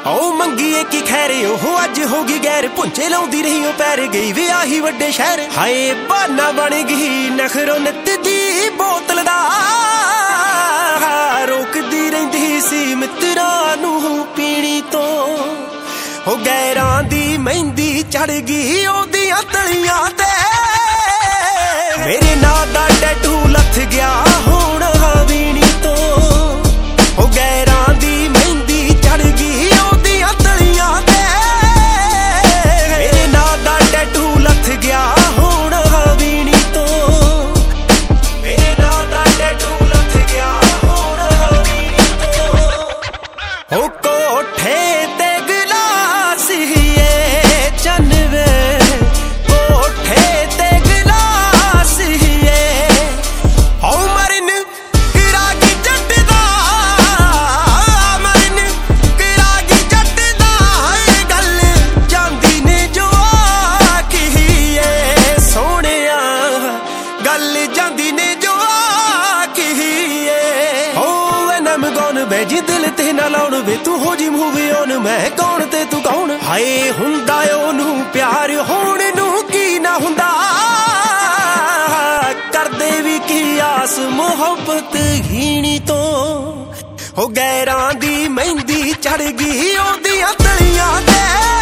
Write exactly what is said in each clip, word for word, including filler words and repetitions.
ओ मंगीए की खैरे ओह अज होगी गैर पुंचे लाउंदी रही ओ पैर गई विआही वड्डे शहर हाय बहाना बन गई नखरों नित दी बोतल दा रोकदी रहिंदी सी मित्रां नूं पीणी तो ओ गैरां दी मेहंदी चढ़ गई ओदियां तलियां ते मेरे नां दा टैटू लथ गया हुण हवीणी तो ओ गैरां दी मेहंदी चढ़ गई ओदियां तलियां ते मेरे नां दा टैटू लथ गया हुण हवीणी तो मेरे नां दा टैटू लथ गया हुण हवीणी तो ओ कोठे ते गिलास ही चन वे कोठे ते गिलास ही ओ मरन किरागी जट दा मरन किरागी जट दा गल जांदी ने जो आखी सोहणिया गल जांदी ने जो आखी ओ एंड आई एम गॉन बैजी दिल ते ना लाउण वे तू हो जी मूवी ऑन मैं कौन ते तू कौन हाय हुंदा ओनू प्यार होण नू की ना हुंदा करदे भी की आस मुहब्बत हीणी तो हो गैरां दी मेहंदी चढ़ गई ओदियां तलियां ते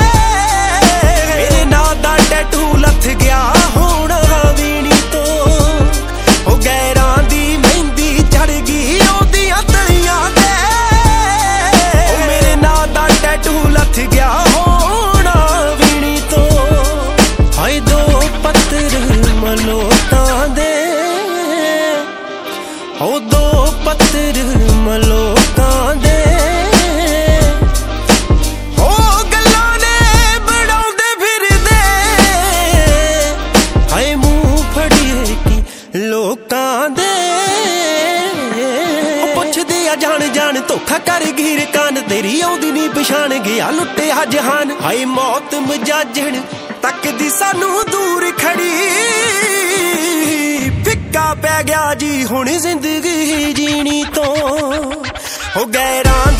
मेरे नां दा टैटू लथ गया हुण हवीणी तो हो गैरां दी मेहंदी चढ़ गई ओदियां तलियां ते ओ मेरे नां दा टैटू लथ गया हुण हवीणी तो हाय दो पत्तर मलोटां दे ओ दो पत्तर मलोटां दे ओ गल्लां ने बनाउंदे फिरदे हाय मूंह फड़िए की लोकां दे ओ पुछदे आ जान जान धोखा कर गीर कान तेरी आउंदी नी पछाण गया लुट्टिया जहान हाय मौत मजाजण तक दी सानू दूर खड़ी फिक्का पै गया जी हुण जिंदगी जीनी तो हो गैरां